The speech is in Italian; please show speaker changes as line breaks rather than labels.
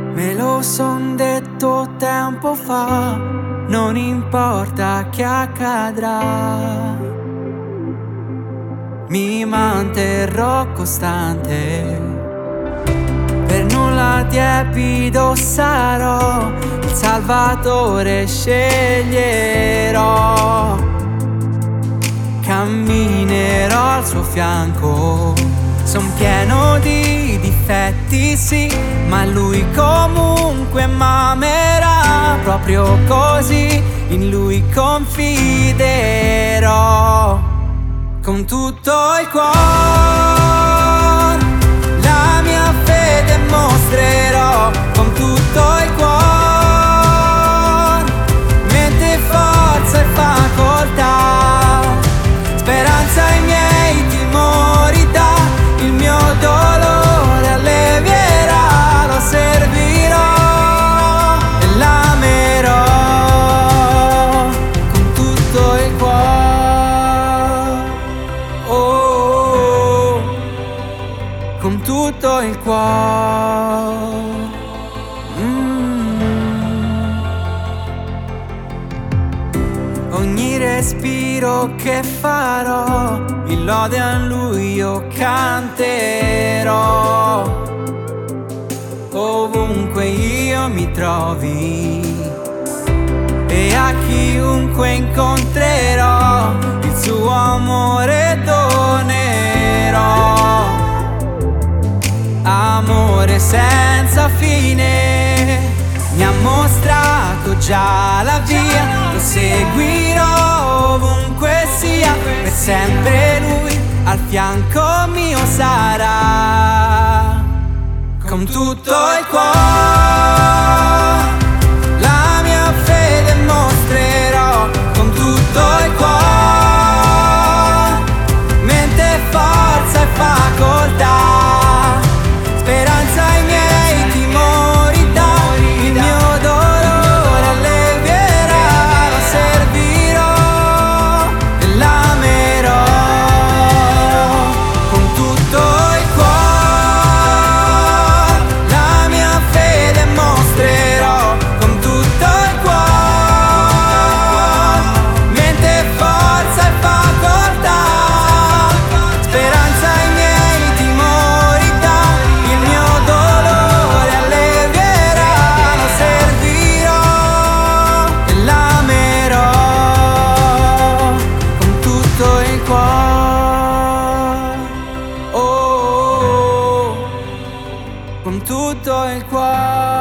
Me lo son detto tempo fa, non importa che accadrà, mi manterrò costante, per nulla tiepido sarò, il Salvatore sceglierò, camminerò al suo fianco. Son pieno di difetti sì, ma lui comunque m'amerà. Proprio così in lui confiderò con tutto il cuore, la mia fede mostrerò con tutto il cuore, mente, forza e facoltà, speranza ai miei timori dà, il mio dolore allevierà, lo servirò e l'amerò con tutto il cuore, oh, con tutto il cuore. Ogni respiro che farò, in lode a lui io canterò, ovunque io mi trovi, e a chiunque incontrerò il suo amore donerò. Amore senza fine, mi ha mostrato già la via, lo seguirò ovunque sia, per sempre lui al fianco mio sarà, con tutto il cuore, la mia fede mostrerò con tutto il cuore, mente, forza e facoltà, speranza ai miei timori dà, il mio dolore allevierà, lo servirò e l'amerò con tutto il cuore, la mia fede mostrerò con tutto il cuore, mente, forza e facoltà, speranza ai miei timori dà, il mio dolore allevierà, lo servirò e l'amerò con tutto il cuore, oh, con tutto il cuore.